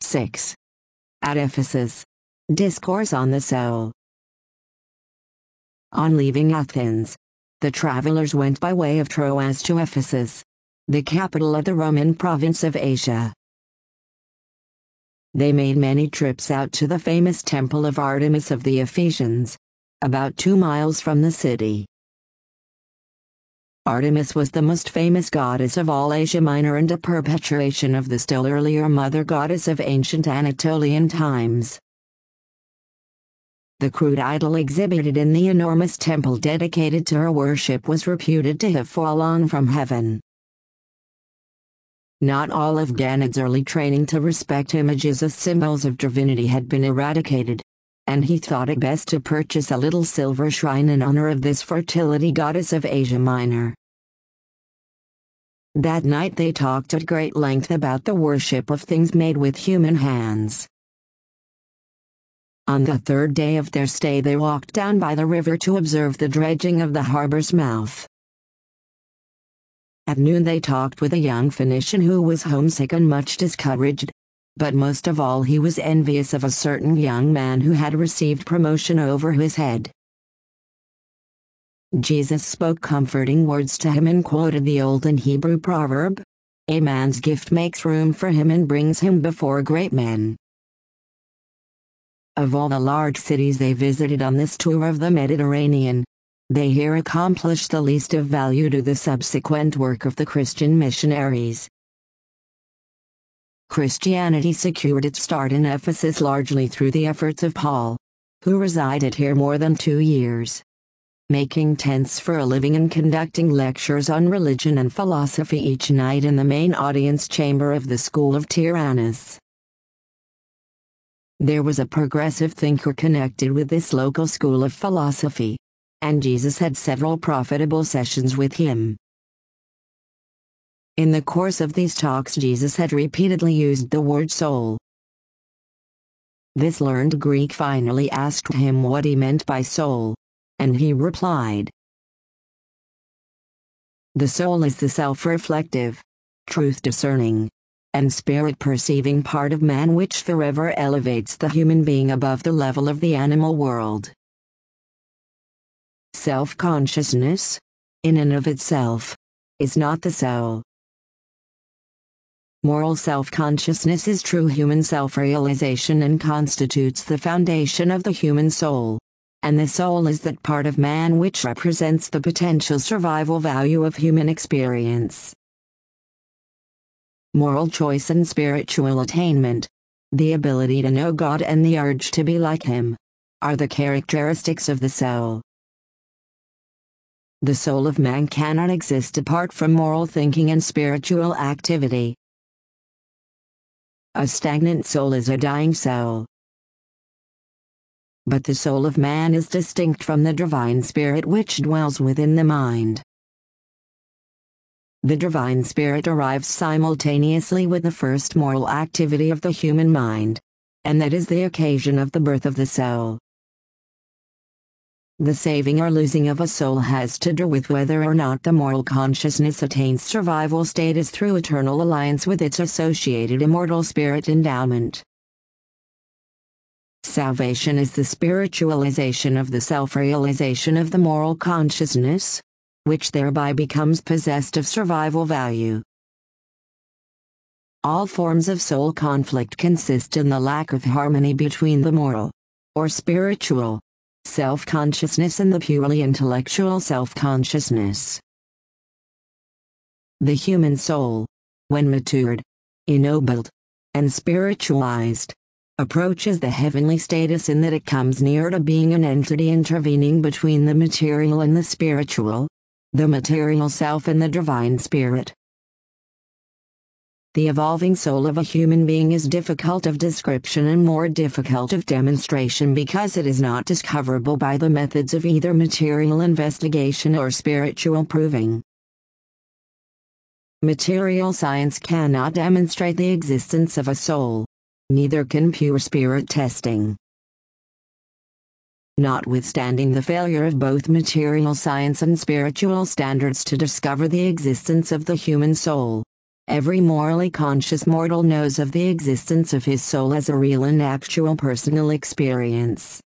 6. At Ephesus. Discourse on the Soul. On leaving Athens, the travelers went by way of Troas to Ephesus, the capital of the Roman province of Asia. They made many trips out to the famous temple of Artemis of the Ephesians, about 2 miles from the city. Artemis was the most famous goddess of all Asia Minor and a perpetuation of the still earlier mother goddess of ancient Anatolian times. The crude idol exhibited in the enormous temple dedicated to her worship was reputed to have fallen from heaven. Not all of Ganid's early training to respect images as symbols of divinity had been eradicated, and he thought it best to purchase a little silver shrine in honor of this fertility goddess of Asia Minor. That night they talked at great length about the worship of things made with human hands. On the third day of their stay they walked down by the river to observe the dredging of the harbor's mouth. At noon they talked with a young Phoenician who was homesick and much discouraged, but most of all he was envious of a certain young man who had received promotion over his head. Jesus spoke comforting words to him and quoted the olden Hebrew proverb, "A man's gift makes room for him and brings him before great men." Of all the large cities they visited on this tour of the Mediterranean, they here accomplished the least of value to the subsequent work of the Christian missionaries. Christianity secured its start in Ephesus largely through the efforts of Paul, who resided here more than 2 years, making tents for a living and conducting lectures on religion and philosophy each night in the main audience chamber of the school of Tyrannus. There was a progressive thinker connected with this local school of philosophy, and Jesus had several profitable sessions with him. In the course of these talks Jesus had repeatedly used the word soul. This learned Greek finally asked him what he meant by soul, and he replied, "The soul is the self-reflective, truth-discerning, and spirit-perceiving part of man which forever elevates the human being above the level of the animal world." Self-consciousness, in and of itself, is not the soul. Moral self-consciousness is true human self-realization and constitutes the foundation of the human soul, and the soul is that part of man which represents the potential survival value of human experience. Moral choice and spiritual attainment, the ability to know God and the urge to be like Him, are the characteristics of the soul. The soul of man cannot exist apart from moral thinking and spiritual activity. A stagnant soul is a dying soul. But the soul of man is distinct from the divine spirit which dwells within the mind. The divine spirit arrives simultaneously with the first moral activity of the human mind, and that is the occasion of the birth of the soul. The saving or losing of a soul has to do with whether or not the moral consciousness attains survival status through eternal alliance with its associated immortal spirit endowment. Salvation is the spiritualization of the self-realization of the moral consciousness, which thereby becomes possessed of survival value. All forms of soul conflict consist in the lack of harmony between the moral, or spiritual, self-consciousness and the purely intellectual self-consciousness. The human soul, when matured, ennobled, and spiritualized, approaches the heavenly status in that it comes near to being an entity intervening between the material and the spiritual, the material self and the divine spirit. The evolving soul of a human being is difficult of description and more difficult of demonstration because it is not discoverable by the methods of either material investigation or spiritual proving. Material science cannot demonstrate the existence of a soul, neither can pure spirit testing. Notwithstanding the failure of both material science and spiritual standards to discover the existence of the human soul, Every morally conscious mortal knows of the existence of his soul as a real and actual personal experience.